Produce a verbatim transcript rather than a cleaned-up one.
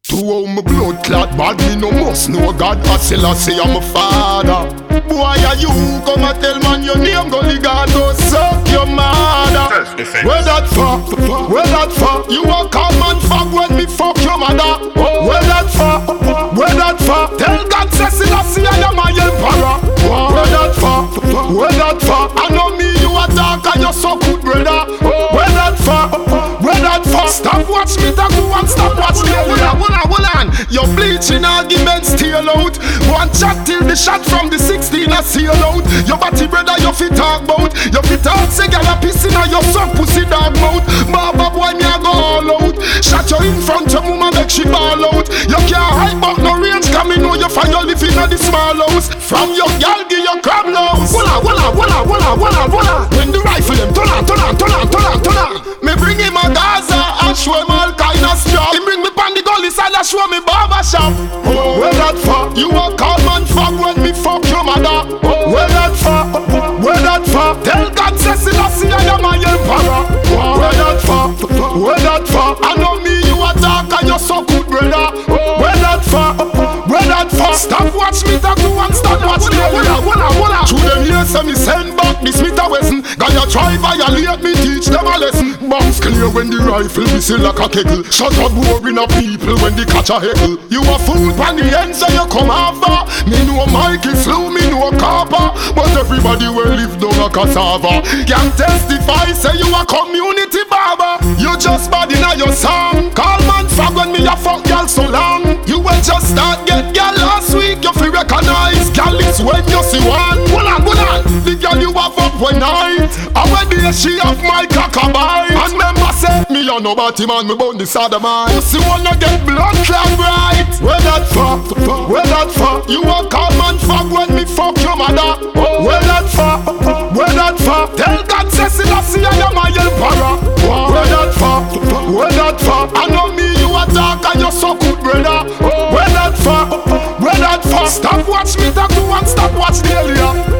To how my blood clot bad, me no must know God as Selassie I'm a father. Boy, are you come and tell man your name, gully God go suck your mother. Where that for? Where that for? You a call man fuck when me fuck your mother. Where that for? Where that for? Tell God say Selassie I am my emperor. Where that for? Where that for? I know me you a dark and you so good brother. Where that for? Where that for? Stop watch me that go and stop watch me. Hold on, hold on, hold on. Your bleaching arguments still out. One chat till the shot from the sixteen a seal out. Your body brother you fit talk about. You fit talk say girl a pissing on your son pussy dog mouth. Baba boy me a go all out. Shot you in front your mama make she ball out. You can't hide but no range come me know you find your living at the small house. From your girl give your crab louse. Voila, voila, voila, voila, voila, voila. When the rifle them turn on, turn on, turn on, turn on, turn on. Me bring him a Gaza and show him all kind of stuff. He bring me pan the gully side and show me barber shop. Oh, where that for? You a call man fuck when me fuck your mother. Oh, where that for? Where that for? Tell God say Selassie I am my emperor. Oh, where that for? Where that for? I know me you a dark and you so good brother. Oh, where that for? Where that for? Stop watch me talk to and stop watch me. Walla, walla, walla. Through them years say me send back the Smith and Wesson. Got you try violate me teach them a lesson. Bombs clear when the rifle whistle like a kegel. Shut up boring of people when they catch a heckle. You a fool pan the end so you come after. Me know Mikey Flew, me know Copper. But everybody will live down a cassava. Can testify say you a community barber. You just bad in a your song. Call man fuck when me a fuck girl so long. You will just start get girl last week. You feel recognize girl is when you see one. Hold on, hold on. The girl you have up one night. And when the she have my cockabite. And member say me a nobody man, me bound the side of mine. Pussy wanna get blood clot bright. Where that for? Where that for? You a call man fuck when me fuck your mother. Where that for? Where that for? Tell God say Selassie I am my emperor. Where that for? Where that for? I know me you a dark and you so good brother. Where that for? Where that for? Stop watch me talk to and stop watch the area.